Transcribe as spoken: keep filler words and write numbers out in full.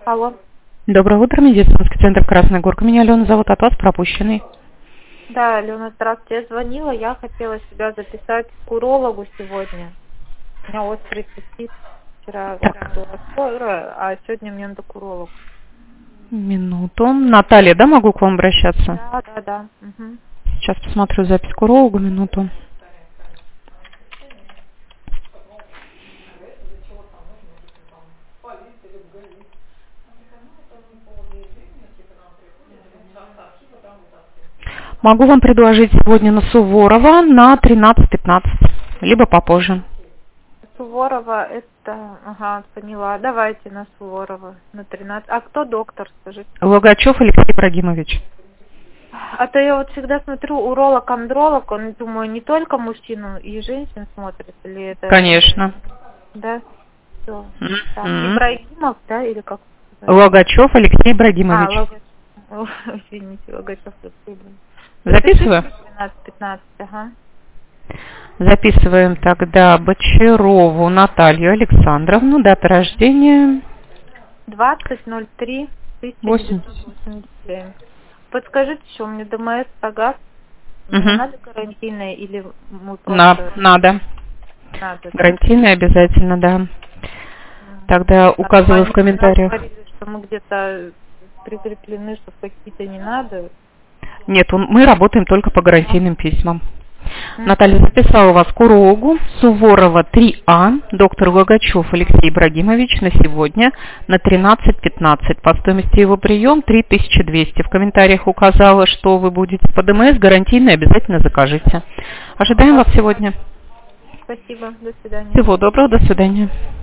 Алло. Доброе утро, медицинский центр Красная Горка. Меня Алена зовут, от вас пропущенный. Да, Алена, здравствуйте. Я звонила, я хотела себя записать к урологу сегодня. У меня острый цистит. Вчера Так. была скорая, а сегодня мне надо к урологу. Минуту. Наталья, да, могу к вам обращаться? Да, да, да. Угу. Сейчас посмотрю запись к урологу, минуту. Могу вам предложить сегодня на Суворова на тринадцать пятнадцать, либо попозже. Суворова, это... Ага, поняла. Давайте на Суворова, на тринадцать. А кто доктор, скажите? Логачев Алексей Ибрагимович. А то я вот всегда смотрю, уролог-андролог, он, думаю, не только мужчину и женщин смотрит, или это... Конечно. Да? Все. Mm-hmm. Ибрагимов, да, или как? Логачев Алексей Ибрагимович. А, Логачев. О, извините, Логачев Алексей. Записываю? тринадцать пятнадцать, ага. Записываем тогда Бочарову Наталью Александровну, дата рождения двадцать ноль три тысяча девятьсот восемьдесят семь. Подскажите, что у меня ДМС, ТАГАС, угу. Надо карантинное или мы просто... На, надо. Надо. Карантинное обязательно, да. Тогда указываю в комментариях. Говорили, что мы где-то прикреплены, что какие-то не надо. Нет, мы работаем только по гарантийным письмам. Mm-hmm. Наталья записала вас к урологу Суворова три А, доктор Логачев Алексей Ибрагимович на сегодня на тринадцать пятнадцать. По стоимости его прием три тысячи двести. В комментариях указала, что вы будете по ДМС, гарантийно обязательно закажите. Ожидаем вас сегодня. Спасибо, до свидания. Всего доброго, до свидания.